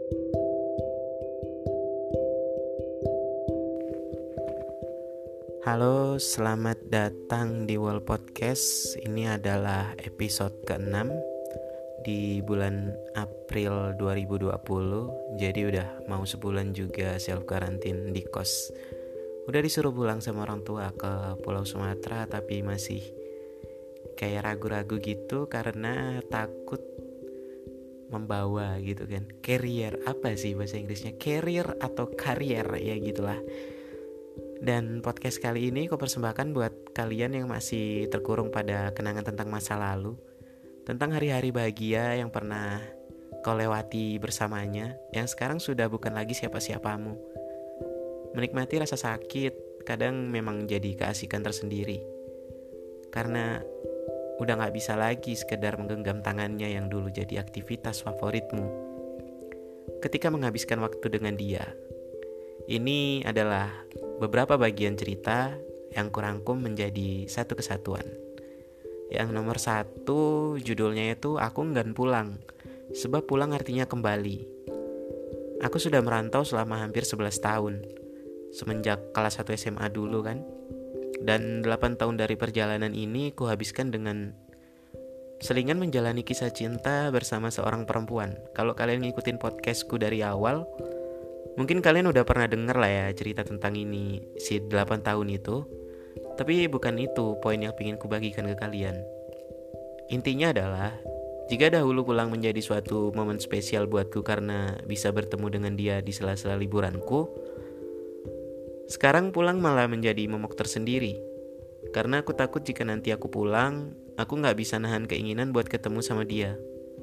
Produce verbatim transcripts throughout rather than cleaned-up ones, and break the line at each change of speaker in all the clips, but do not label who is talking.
Halo, selamat datang di World Podcast. Ini adalah episode keenam di bulan April dua ribu dua puluh. Jadi udah mau sebulan juga self karantin di kos. Udah disuruh pulang sama orang tua ke Pulau Sumatera, tapi masih kayak ragu-ragu gitu karena takut membawa gitu kan. Carrier, apa sih bahasa Inggrisnya? Carrier atau karier, ya gitulah. Dan podcast kali ini aku persembahkan buat kalian yang masih terkurung pada kenangan tentang masa lalu, tentang hari-hari bahagia yang pernah kau lewati bersamanya, yang sekarang sudah bukan lagi siapa-siapamu. Menikmati rasa sakit kadang memang jadi keasikan tersendiri, karena udah gak bisa lagi sekedar menggenggam tangannya yang dulu jadi aktivitas favoritmu ketika menghabiskan waktu dengan dia. Ini adalah beberapa bagian cerita yang kurangkum menjadi satu kesatuan. Yang nomor satu judulnya itu Aku Enggan Pulang, sebab pulang artinya kembali. Aku sudah merantau selama hampir sebelas tahun, semenjak kelas satu S M A dulu kan. Dan delapan tahun dari perjalanan ini kuhabiskan dengan selingan menjalani kisah cinta bersama seorang perempuan. Kalau kalian ngikutin podcastku dari awal, mungkin kalian udah pernah denger lah ya cerita tentang ini, si delapan tahun itu. Tapi bukan itu poin yang ingin kubagikan ke kalian. Intinya adalah, jika dahulu pulang menjadi suatu momen spesial buatku karena bisa bertemu dengan dia di sela-sela liburanku, sekarang pulang malah menjadi momok tersendiri. Karena aku takut jika nanti aku pulang, aku gak bisa nahan keinginan buat ketemu sama dia.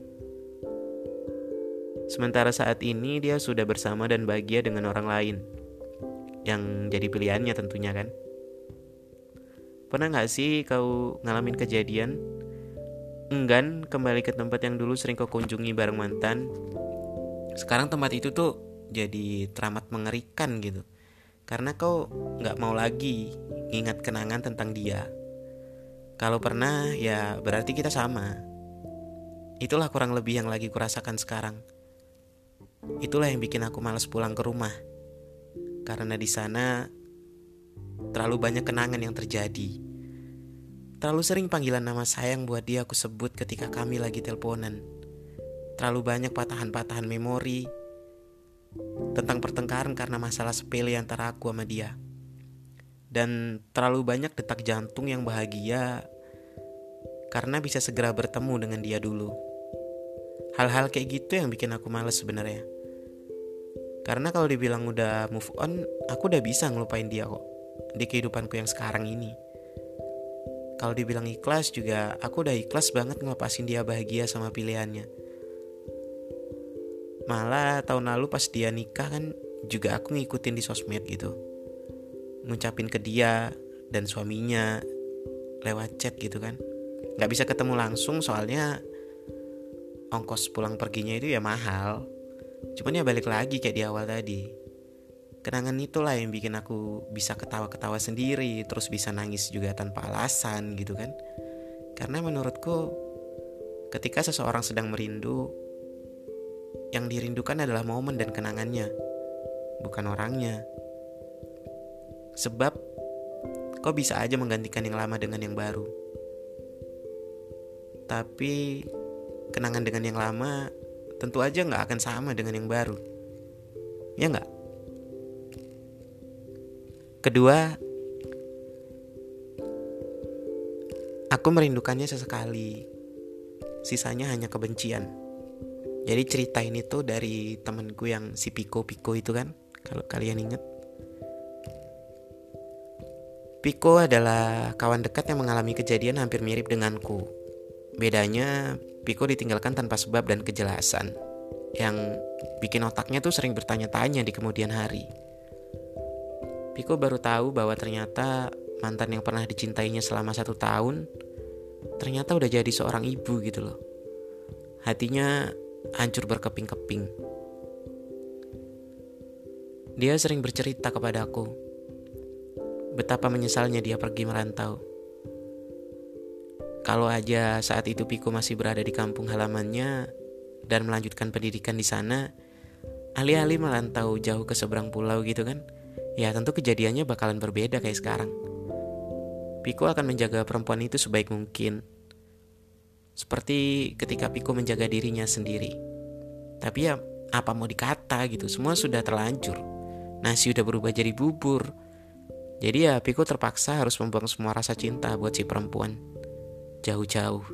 Sementara saat ini dia sudah bersama dan bahagia dengan orang lain, yang jadi pilihannya tentunya kan. Pernah gak sih kau ngalamin kejadian enggan kembali ke tempat yang dulu sering kau kunjungi bareng mantan? Sekarang tempat itu tuh jadi teramat mengerikan gitu, karena kau gak mau lagi ingat kenangan tentang dia. Kalau pernah ya berarti kita sama. Itulah kurang lebih yang lagi kurasakan sekarang. Itulah yang bikin aku malas pulang ke rumah, karena di sana terlalu banyak kenangan yang terjadi. Terlalu sering panggilan nama sayang buat dia aku sebut ketika kami lagi teleponan. Terlalu banyak patahan-patahan memori tentang pertengkaran karena masalah sepele antara aku sama dia. Dan terlalu banyak detak jantung yang bahagia karena bisa segera bertemu dengan dia dulu. Hal-hal kayak gitu yang bikin aku males sebenarnya. Karena kalau dibilang udah move on, aku udah bisa ngelupain dia kok di kehidupanku yang sekarang ini. Kalau dibilang ikhlas juga, aku udah ikhlas banget ngelepasin dia bahagia sama pilihannya. Malah tahun lalu pas dia nikah kan juga aku ngikutin di sosmed gitu, ngucapin ke dia dan suaminya lewat chat gitu kan. Gak bisa ketemu langsung soalnya ongkos pulang perginya itu ya mahal. Cuman ya balik lagi kayak di awal tadi, kenangan itulah yang bikin aku bisa ketawa-ketawa sendiri, terus bisa nangis juga tanpa alasan gitu kan. Karena menurutku ketika seseorang sedang merindu, yang dirindukan adalah momen dan kenangannya, bukan orangnya. Sebab kau bisa aja menggantikan yang lama dengan yang baru, tapi kenangan dengan yang lama tentu aja gak akan sama dengan yang baru, ya gak? Kedua, aku merindukannya sesekali, sisanya hanya kebencian. Jadi cerita ini tuh dari temenku yang si Piko-Piko itu kan, kalau kalian ingat. Piko adalah kawan dekat yang mengalami kejadian hampir mirip denganku. Bedanya, Piko ditinggalkan tanpa sebab dan kejelasan, yang bikin otaknya tuh sering bertanya-tanya di kemudian hari. Piko baru tahu bahwa ternyata mantan yang pernah dicintainya selama satu tahun ternyata udah jadi seorang ibu gitu loh. Hatinya hancur berkeping-keping. Dia sering bercerita kepadaku betapa menyesalnya dia pergi merantau. Kalau aja saat itu Piko masih berada di kampung halamannya dan melanjutkan pendidikan di sana, alih-alih merantau jauh ke seberang pulau gitu kan, ya tentu kejadiannya bakalan berbeda kayak sekarang. Piko akan menjaga perempuan itu sebaik mungkin, seperti ketika Piko menjaga dirinya sendiri. Tapi ya apa mau dikata gitu, semua sudah terlanjur. Nasi udah berubah jadi bubur. Jadi ya Piko terpaksa harus membuang semua rasa cinta buat si perempuan jauh-jauh.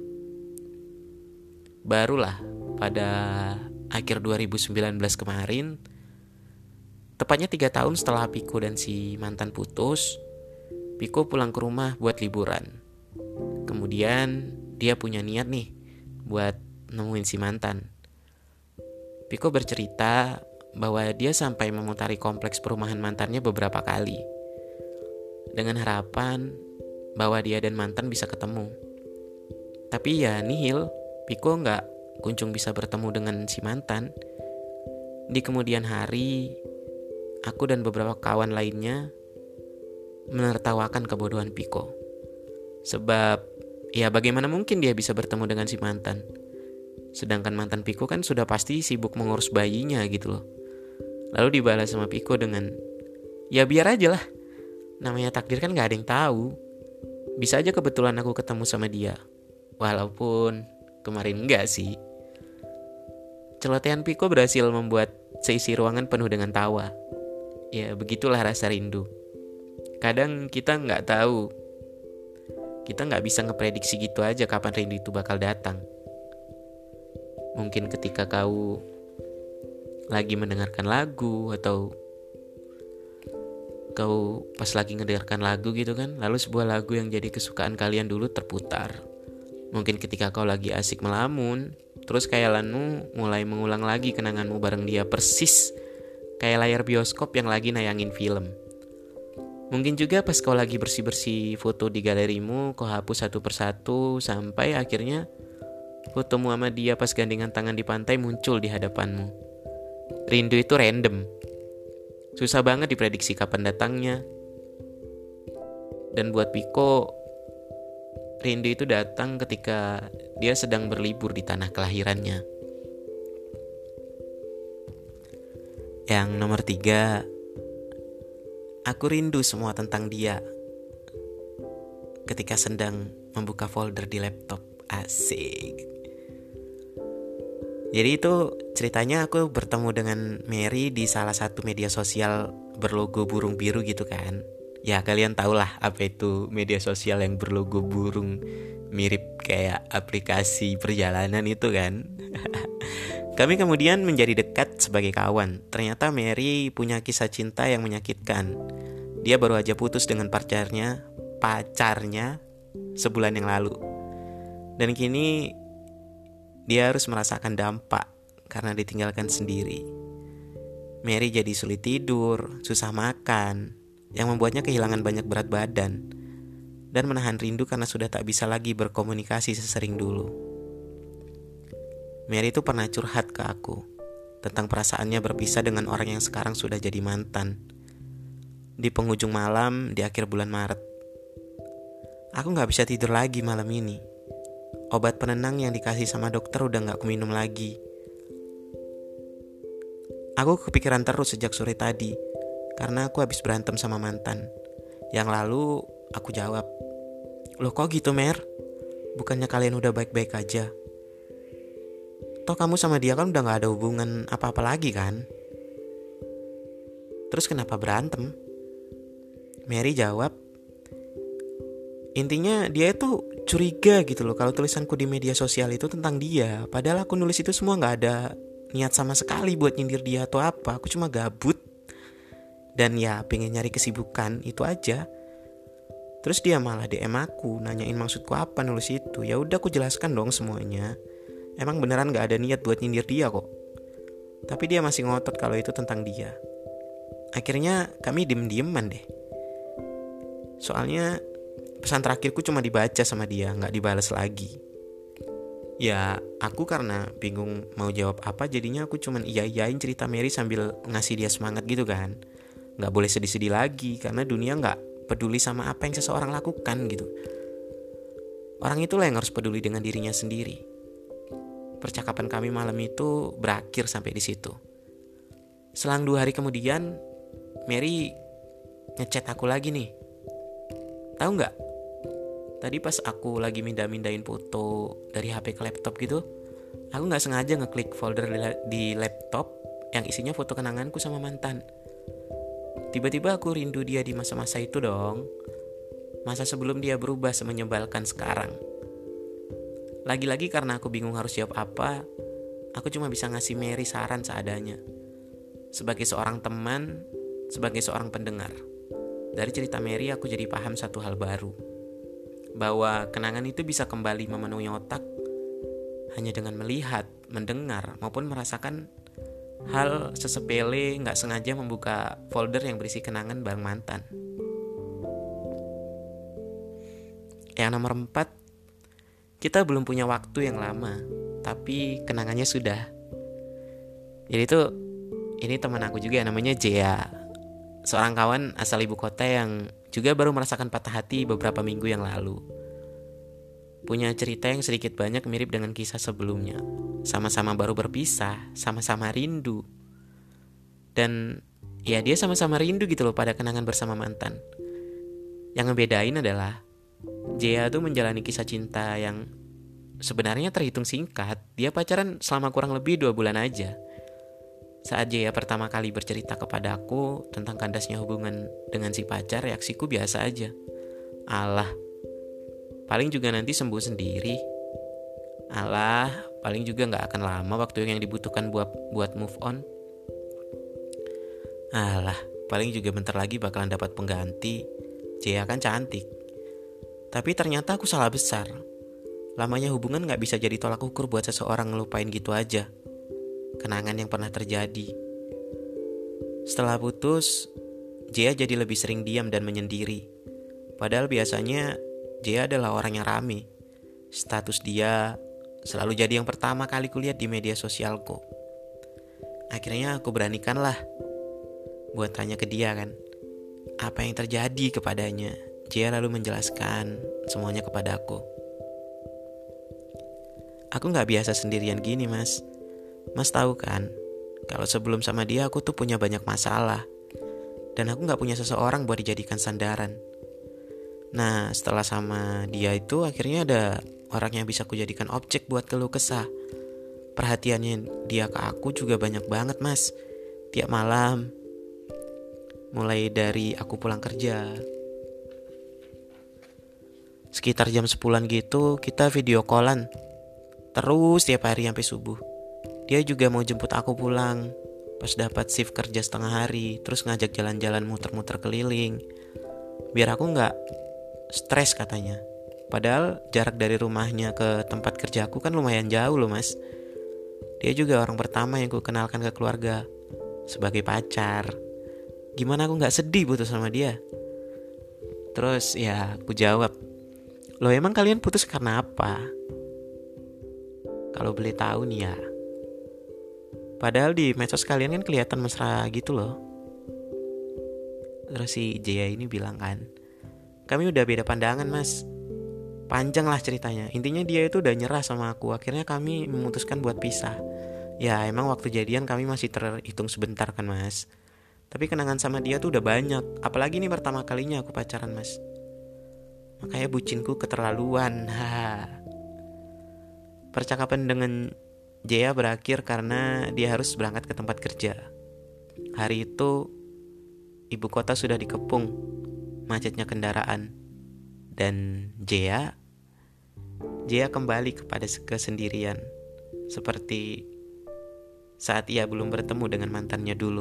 Barulah pada akhir dua ribu sembilan belas kemarin, tepatnya tiga tahun setelah Piko dan si mantan putus, Piko pulang ke rumah buat liburan. Kemudian dia punya niat nih buat nemuin si mantan. Piko bercerita bahwa dia sampai memutari kompleks perumahan mantannya beberapa kali, dengan harapan bahwa dia dan mantan bisa ketemu. Tapi ya nihil, Piko gak kunjung bisa bertemu dengan si mantan. Di kemudian hari, aku dan beberapa kawan lainnya menertawakan kebodohan Piko. Sebab ya bagaimana mungkin dia bisa bertemu dengan si mantan, sedangkan mantan Piko kan sudah pasti sibuk mengurus bayinya gitu loh. Lalu dibalas sama Piko dengan, ya biar aja lah, namanya takdir kan gak ada yang tahu. Bisa aja kebetulan aku ketemu sama dia. Walaupun kemarin enggak sih. Celotehan Piko berhasil membuat seisi ruangan penuh dengan tawa. Ya begitulah rasa rindu. Kadang kita gak tahu, kita gak bisa ngeprediksi gitu aja kapan rindu itu bakal datang. Mungkin ketika kau lagi mendengarkan lagu, atau kau pas lagi mendengarkan lagu gitu kan, lalu sebuah lagu yang jadi kesukaan kalian dulu terputar. Mungkin ketika kau lagi asik melamun, terus khayalanmu mulai mengulang lagi kenanganmu bareng dia, persis kayak layar bioskop yang lagi nayangin film. Mungkin juga pas kau lagi bersih-bersih foto di galerimu, kau hapus satu persatu sampai akhirnya fotomu sama dia pas gandengan tangan di pantai muncul di hadapanmu. Rindu itu random, susah banget diprediksi kapan datangnya. Dan buat Piko, rindu itu datang ketika dia sedang berlibur di tanah kelahirannya. Yang nomor tiga, aku rindu semua tentang dia ketika sedang membuka folder di laptop. Asik. Jadi itu ceritanya aku bertemu dengan Mary di salah satu media sosial berlogo burung biru gitu kan. Ya kalian tahulah apa itu media sosial yang berlogo burung, mirip kayak aplikasi perjalanan itu kan. Kami kemudian menjadi dekat sebagai kawan. Ternyata Mary punya kisah cinta yang menyakitkan. Dia baru aja putus dengan pacarnya, pacarnya sebulan yang lalu. Dan kini dia harus merasakan dampak karena ditinggalkan sendiri. Mary jadi sulit tidur, susah makan, yang membuatnya kehilangan banyak berat badan, dan menahan rindu karena sudah tak bisa lagi berkomunikasi sesering dulu. Mary itu pernah curhat ke aku tentang perasaannya berpisah dengan orang yang sekarang sudah jadi mantan, di penghujung malam di akhir bulan Maret. Aku gak bisa tidur lagi malam ini. Obat penenang yang dikasih sama dokter udah gak aku minum lagi. Aku kepikiran terus sejak sore tadi, karena aku habis berantem sama mantan. Yang lalu aku jawab, "Loh kok gitu Mer? Bukannya kalian udah baik-baik aja? Toh kamu sama dia kan udah gak ada hubungan apa-apa lagi kan? Terus kenapa berantem?" Mary jawab, intinya dia itu curiga gitu loh kalau tulisanku di media sosial itu tentang dia. Padahal aku nulis itu semua gak ada niat sama sekali buat nyindir dia atau apa. Aku cuma gabut dan ya pengen nyari kesibukan, itu aja. Terus dia malah D M aku nanyain maksudku apa nulis itu. Ya udah aku jelaskan dong semuanya. Emang beneran gak ada niat buat nyindir dia kok. Tapi dia masih ngotot kalau itu tentang dia. Akhirnya kami diem-dieman deh. Soalnya pesan terakhirku cuma dibaca sama dia, gak dibalas lagi. Ya aku karena bingung mau jawab apa, jadinya aku cuman iya-iyain cerita Mary sambil ngasih dia semangat gitu kan. Gak boleh sedih-sedih lagi, karena dunia gak peduli sama apa yang seseorang lakukan gitu. Orang itulah yang harus peduli dengan dirinya sendiri. Percakapan kami malam itu berakhir sampai di situ. Selang dua hari kemudian Mary ngechat aku lagi nih. Tahu nggak? Tadi pas aku lagi mindah-mindahin foto dari H P ke laptop gitu, aku nggak sengaja ngeklik folder di laptop yang isinya foto kenanganku sama mantan. Tiba-tiba aku rindu dia di masa-masa itu dong. Masa sebelum dia berubah semenyebalkan sekarang. Lagi-lagi karena aku bingung harus jawab apa, aku cuma bisa ngasih Mary saran seadanya. Sebagai seorang teman, sebagai seorang pendengar. Dari cerita Mary aku jadi paham satu hal baru. Bahwa kenangan itu bisa kembali memenuhi otak hanya dengan melihat, mendengar, maupun merasakan hal sesepele gak sengaja membuka folder yang berisi kenangan bareng mantan. Yang nomor empat, kita belum punya waktu yang lama, tapi kenangannya sudah. Jadi itu, ini teman aku juga namanya Jea, seorang kawan asal ibu kota yang juga baru merasakan patah hati beberapa minggu yang lalu. Punya cerita yang sedikit banyak mirip dengan kisah sebelumnya. Sama-sama baru berpisah, sama-sama rindu. Dan ya dia sama-sama rindu gitu loh pada kenangan bersama mantan. Yang ngebedain adalah Jea tuh menjalani kisah cinta yang sebenarnya terhitung singkat. Dia pacaran selama kurang lebih dua bulan aja. Saat Jea pertama kali bercerita kepada aku tentang kandasnya hubungan dengan si pacar, reaksiku biasa aja. Alah, paling juga nanti sembuh sendiri. Alah, paling juga gak akan lama waktu yang dibutuhkan buat, buat move on. Alah, paling juga bentar lagi bakalan dapat pengganti. Jea kan cantik. Tapi ternyata aku salah besar. Lamanya hubungan gak bisa jadi tolak ukur buat seseorang ngelupain gitu aja kenangan yang pernah terjadi. Setelah putus, Jea jadi lebih sering diam dan menyendiri. Padahal biasanya Jea adalah orang yang rame. Status dia selalu jadi yang pertama kali kulihat di media sosialku. Akhirnya aku beranikanlah buat tanya ke dia kan, apa yang terjadi kepadanya. Jea lalu menjelaskan semuanya kepada aku. Aku gak biasa sendirian gini mas. Mas tahu kan, kalau sebelum sama dia aku tuh punya banyak masalah. Dan aku gak punya seseorang buat dijadikan sandaran. Nah setelah sama dia itu akhirnya ada orang yang bisa aku jadikan objek buat keluh kesah. Perhatiannya dia ke aku juga banyak banget mas. Tiap malam, mulai dari aku pulang kerja, sekitar jam sepuluhan gitu kita video callan terus tiap hari sampai subuh. Dia juga mau jemput aku pulang pas dapat shift kerja setengah hari, terus ngajak jalan-jalan muter-muter keliling biar aku gak stres katanya. Padahal jarak dari rumahnya ke tempat kerja aku kan lumayan jauh loh mas. Dia juga orang pertama yang ku kenalkan ke keluarga sebagai pacar. Gimana aku gak sedih putus sama dia? Terus ya aku jawab, loh emang kalian putus karena apa? Kalau boleh tahu nih ya. Padahal di medsos kalian kan kelihatan mesra gitu loh. Terus si Jaya ini bilang kan, kami udah beda pandangan mas. Panjang lah ceritanya. Intinya dia itu udah nyerah sama aku. Akhirnya kami memutuskan buat pisah. Ya emang waktu jadian kami masih terhitung sebentar kan mas. Tapi kenangan sama dia tuh udah banyak. Apalagi ini pertama kalinya aku pacaran mas. Makanya bucinku keterlaluan. Ha. Percakapan dengan Jaya berakhir karena dia harus berangkat ke tempat kerja. Hari itu ibu kota sudah dikepung macetnya kendaraan. Dan Jaya Jaya kembali kepada kesendirian, seperti saat ia belum bertemu dengan mantannya dulu.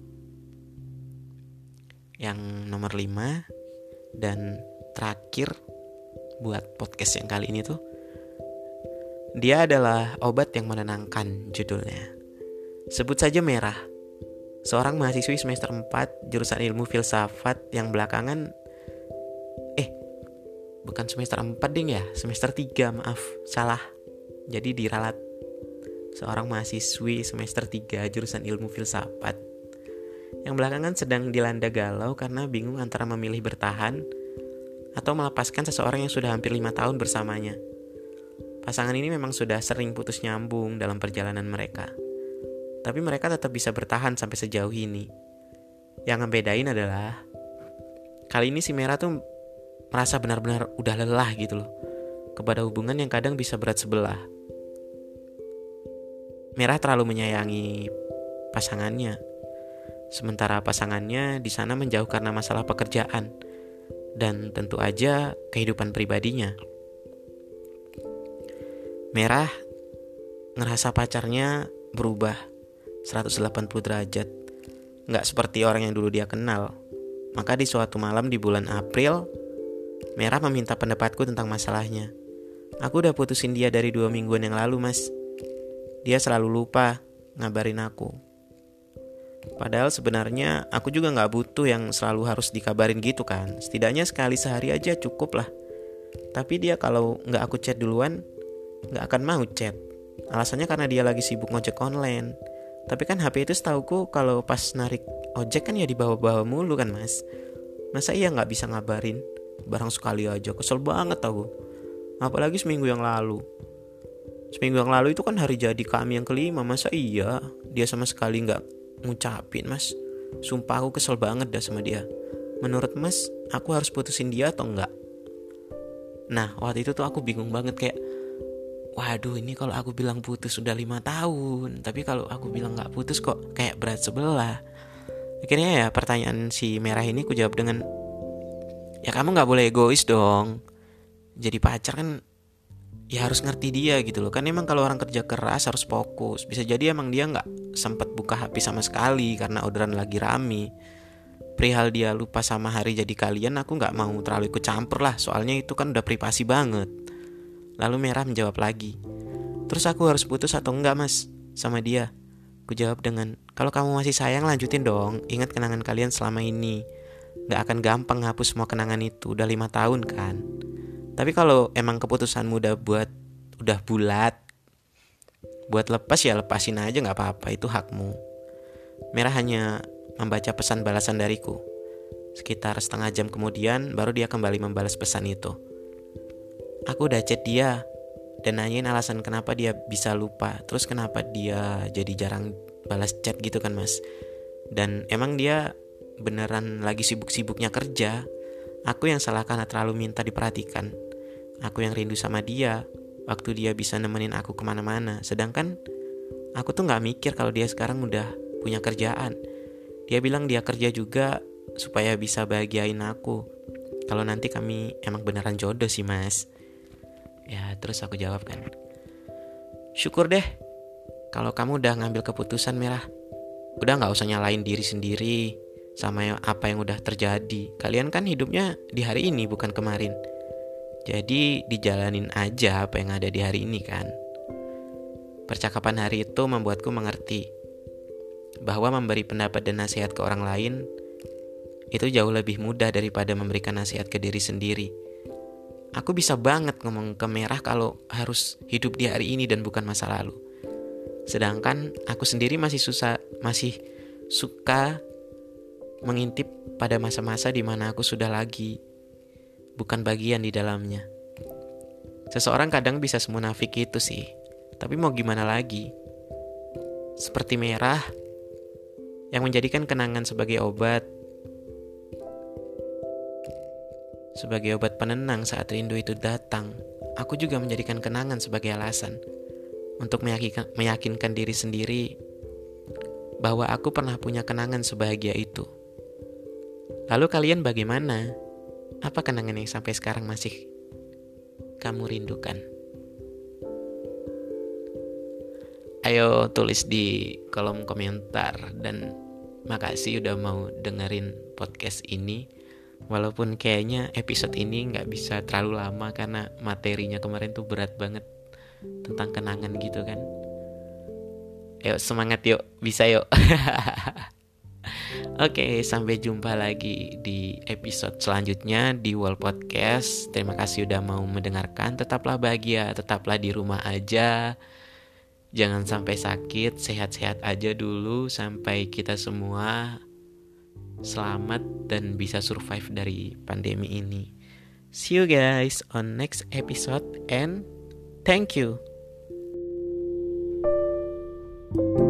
Yang nomor lima dan terakhir buat podcast yang kali ini tuh, dia adalah obat yang menenangkan judulnya. Sebut saja Merah. Seorang mahasiswi semester empat jurusan ilmu filsafat yang belakangan Eh bukan semester empat ding ya, semester tiga maaf, salah. Jadi diralat. Seorang mahasiswi semester tiga jurusan ilmu filsafat yang belakangan sedang dilanda galau karena bingung antara memilih bertahan atau melepaskan seseorang yang sudah hampir lima tahun bersamanya. Pasangan ini memang sudah sering putus nyambung dalam perjalanan mereka. tapi mereka tetap bisa bertahan sampai sejauh ini. Yang ngebedain adalah kali ini si Merah tuh merasa benar-benar udah lelah gitu loh kepada hubungan yang kadang bisa berat sebelah. Merah terlalu menyayangi pasangannya, sementara pasangannya di sana menjauh karena masalah pekerjaan dan tentu aja kehidupan pribadinya. Merah ngerasa pacarnya berubah seratus delapan puluh derajat, gak seperti orang yang dulu dia kenal. Maka di suatu malam di bulan April, Merah meminta pendapatku tentang masalahnya. Aku udah putusin dia dari dua mingguan yang lalu, mas. Dia selalu lupa ngabarin aku. Padahal sebenarnya aku juga gak butuh yang selalu harus dikabarin gitu kan. Setidaknya sekali sehari aja cukup lah. Tapi dia kalau gak aku chat duluan, gak akan mau chat. Alasannya karena dia lagi sibuk ngojek online. Tapi kan H P itu setauku kalau pas narik ojek kan ya dibawa-bawa mulu kan mas. Masa iya gak bisa ngabarin barang sekali aja? Kesel banget aku. Apalagi seminggu yang lalu. Seminggu yang lalu itu kan hari jadi kami yang kelima. Masa iya dia sama sekali gak ngucapin mas. Sumpah aku kesel banget dah sama dia. Menurut mas, aku harus putusin dia atau enggak? Nah waktu itu tuh aku bingung banget kayak, waduh ini kalau aku bilang putus sudah lima tahun, tapi kalau aku bilang gak putus kok kayak berat sebelah. Akhirnya ya pertanyaan si Merah ini aku jawab dengan, ya kamu gak boleh egois dong. Jadi pacar kan ya harus ngerti dia gitu loh. Kan emang kalau orang kerja keras harus fokus. Bisa jadi emang dia gak sempat buka H P sama sekali karena orderan lagi rame. Perihal dia lupa sama hari jadi kalian, aku gak mau terlalu ikut campur lah. Soalnya itu kan udah privasi banget. Lalu Merah menjawab lagi, terus aku harus putus atau enggak mas sama dia? Aku jawab dengan, kalau kamu masih sayang lanjutin dong. Ingat kenangan kalian selama ini. Gak akan gampang hapus semua kenangan itu. Udah lima tahun kan. Tapi kalau emang keputusanmu udah buat Udah bulat buat lepas ya lepasin aja, gak apa-apa, itu hakmu. Merah hanya membaca pesan balasan dariku. Sekitar setengah jam kemudian baru dia kembali membalas pesan itu. Aku udah chat dia dan nanyain alasan kenapa dia bisa lupa, terus kenapa dia jadi jarang balas chat gitu kan mas. Dan emang dia beneran lagi sibuk-sibuknya kerja. Aku yang salah karena terlalu minta diperhatikan. Aku yang rindu sama dia waktu dia bisa nemenin aku kemana-mana. Sedangkan aku tuh gak mikir kalau dia sekarang udah punya kerjaan. Dia bilang dia kerja juga supaya bisa bahagiain aku. Kalau nanti kami emang beneran jodoh sih mas. Ya terus aku jawab kan, syukur deh kalau kamu udah ngambil keputusan Merah. Udah gak usah nyalain diri sendiri sama apa yang udah terjadi. Kalian kan hidupnya di hari ini bukan kemarin. Jadi dijalanin aja apa yang ada di hari ini kan. Percakapan hari itu membuatku mengerti bahwa memberi pendapat dan nasihat ke orang lain itu jauh lebih mudah daripada memberikan nasihat ke diri sendiri. Aku bisa banget ngomong ke Merah kalau harus hidup di hari ini dan bukan masa lalu. Sedangkan aku sendiri masih susah, masih suka mengintip pada masa-masa di mana aku sudah lagi bukan bagian di dalamnya. Seseorang kadang bisa semunafik itu sih. Tapi mau gimana lagi? Seperti Merah yang menjadikan kenangan sebagai obat, sebagai obat penenang saat rindu itu datang. Aku juga menjadikan kenangan sebagai alasan untuk meyakinkan, meyakinkan diri sendiri bahwa aku pernah punya kenangan sebahagia itu. Lalu kalian bagaimana? Apa kenangan yang sampai sekarang masih kamu rindukan? Ayo tulis di kolom komentar. Dan makasih udah mau dengerin podcast ini. Walaupun kayaknya episode ini gak bisa terlalu lama karena materinya kemarin tuh berat banget tentang kenangan gitu kan. Ayo semangat yuk, bisa yuk. Oke, sampai jumpa lagi di episode selanjutnya di World Podcast. Terima kasih udah mau mendengarkan. Tetaplah bahagia, tetaplah di rumah aja. Jangan sampai sakit, sehat-sehat aja dulu sampai kita semua selamat dan bisa survive dari pandemi ini. See you guys on next episode and thank you.